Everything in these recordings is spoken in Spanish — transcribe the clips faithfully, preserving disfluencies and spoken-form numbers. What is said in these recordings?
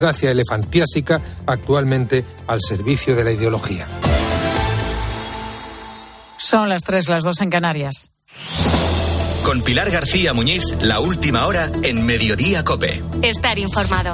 Gracia elefantiásica actualmente al servicio de la ideología. Son las tres, las dos en Canarias. Con Pilar García Muñiz, la última hora en Mediodía COPE. Estar informado.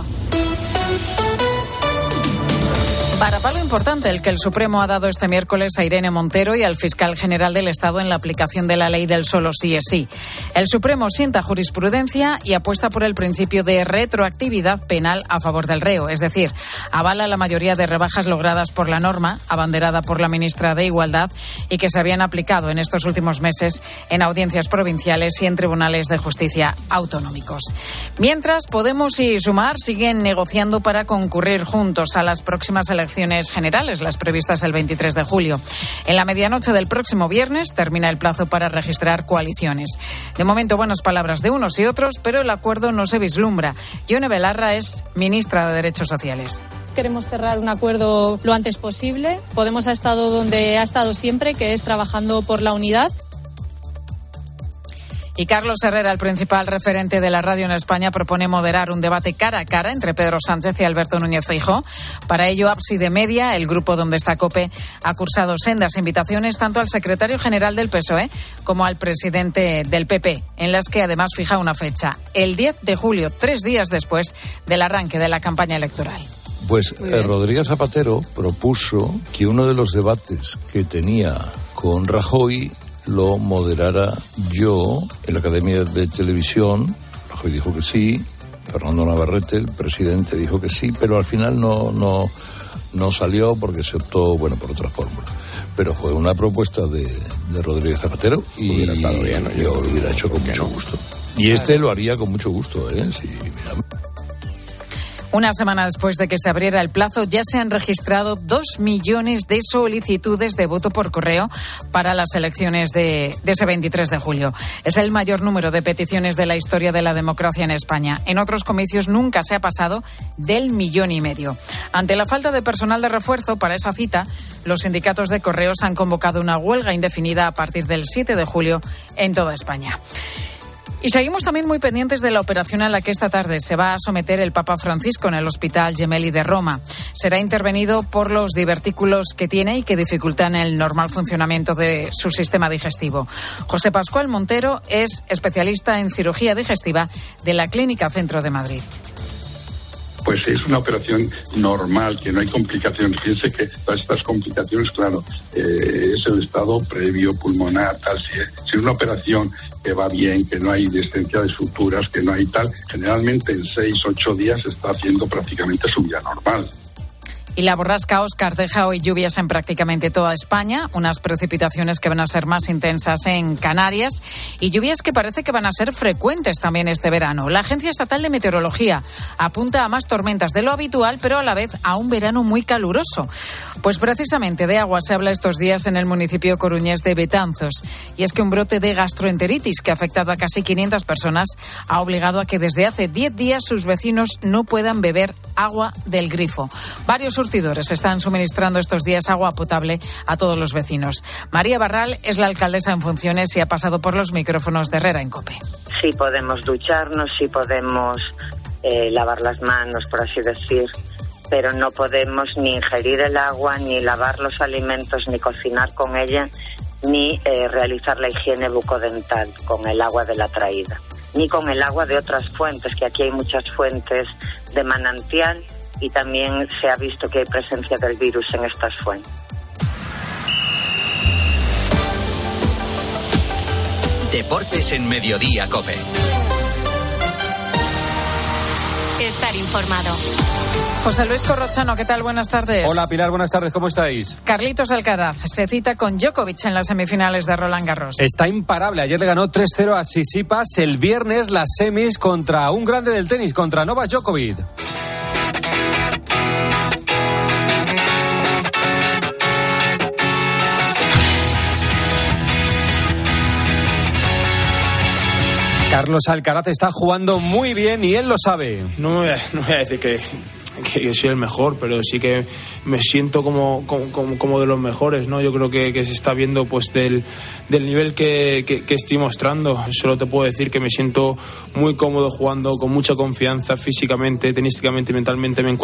Varapalo importante el que el Supremo ha dado este miércoles a Irene Montero y al fiscal general del Estado en la aplicación de la ley del solo sí es sí. El Supremo sienta jurisprudencia y apuesta por el principio de retroactividad penal a favor del reo, es decir, avala la mayoría de rebajas logradas por la norma, abanderada por la ministra de Igualdad, y que se habían aplicado en estos últimos meses en audiencias provinciales y en tribunales de justicia autonómicos. Mientras, Podemos y Sumar siguen negociando para concurrir juntos a las próximas elecciones elecciones generales, las previstas el veintitrés de julio. En la medianoche del próximo viernes termina el plazo para registrar coaliciones. De momento, buenas palabras de unos y otros, pero el acuerdo no se vislumbra. Yone Belarra es ministra de Derechos Sociales. Queremos cerrar un acuerdo lo antes posible. Podemos ha estado donde ha estado siempre, que es trabajando por la unidad. Y Carlos Herrera, el principal referente de la radio en España, propone moderar un debate cara a cara entre Pedro Sánchez y Alberto Núñez Feijóo. Para ello, Ábside Media, el grupo donde está COPE, ha cursado sendas invitaciones tanto al secretario general del P S O E como al presidente del P P, en las que además fija una fecha, el diez de julio, tres días después del arranque de la campaña electoral. Pues eh, Rodríguez Zapatero propuso que uno de los debates que tenía con Rajoy lo moderara yo en la Academia de Televisión. Rajoy dijo que sí, Fernando Navarrete, el presidente, dijo que sí, pero al final no no no salió porque se optó, bueno, por otra fórmula. Pero fue una propuesta de, de Rodríguez Zapatero y hubiera estado bien, ¿no? Yo lo hubiera hecho con mucho gusto. Y este lo haría con mucho gusto, ¿eh? Sí, mira. Una semana después de que se abriera el plazo, ya se han registrado dos millones de solicitudes de voto por correo para las elecciones de, de ese veintitrés de julio. Es el mayor número de peticiones de la historia de la democracia en España. En otros comicios nunca se ha pasado del millón y medio. Ante la falta de personal de refuerzo para esa cita, los sindicatos de correos han convocado una huelga indefinida a partir del siete de julio en toda España. Y seguimos también muy pendientes de la operación a la que esta tarde se va a someter el Papa Francisco en el Hospital Gemelli de Roma. Será intervenido por los divertículos que tiene y que dificultan el normal funcionamiento de su sistema digestivo. José Pascual Montero es especialista en cirugía digestiva de la Clínica Centro de Madrid. Pues es una operación normal, que no hay complicaciones. Fíjense que todas estas complicaciones, claro, eh, es el estado previo, pulmonar, tal. Si es, si es una operación que va bien, que no hay descendencia de suturas, que no hay tal, generalmente en seis, ocho días se está haciendo prácticamente su vida normal. Y la borrasca Óscar deja hoy lluvias en prácticamente toda España, unas precipitaciones que van a ser más intensas en Canarias y lluvias que parece que van a ser frecuentes también este verano. La Agencia Estatal de Meteorología apunta a más tormentas de lo habitual, pero a la vez a un verano muy caluroso. Pues precisamente de agua se habla estos días en el municipio coruñés de Betanzos. Y es que un brote de gastroenteritis que ha afectado a casi quinientas personas ha obligado a que desde hace diez días sus vecinos no puedan beber agua del grifo. Varios surtidores están suministrando estos días agua potable a todos los vecinos. María Barral es la alcaldesa en funciones y ha pasado por los micrófonos de Herrera en COPE. Sí podemos ducharnos, sí podemos eh, lavar las manos, por así decir, pero no podemos ni ingerir el agua, ni lavar los alimentos, ni cocinar con ella, ni eh, realizar la higiene bucodental con el agua de la traída, ni con el agua de otras fuentes, que aquí hay muchas fuentes de manantial y también se ha visto que hay presencia del virus en estas fuentes. Deportes en Mediodía COPE. Estar informado. José Luis Corrochano, ¿qué tal? Buenas tardes. Hola Pilar, buenas tardes, ¿cómo estáis? Carlitos Alcaraz se cita con Djokovic en las semifinales de Roland Garros. Está imparable, ayer le ganó tres cero a Tsitsipas, el viernes las semis contra un grande del tenis, contra Novak Djokovic. Carlos Alcaraz está jugando muy bien y él lo sabe. No voy a, no voy a decir que, que soy el mejor, pero sí que me siento como, como, como de los mejores, ¿no? Yo creo que, que se está viendo pues del, del nivel que, que, que estoy mostrando. Solo te puedo decir que me siento muy cómodo jugando, con mucha confianza físicamente, tenísticamente y mentalmente me encuentro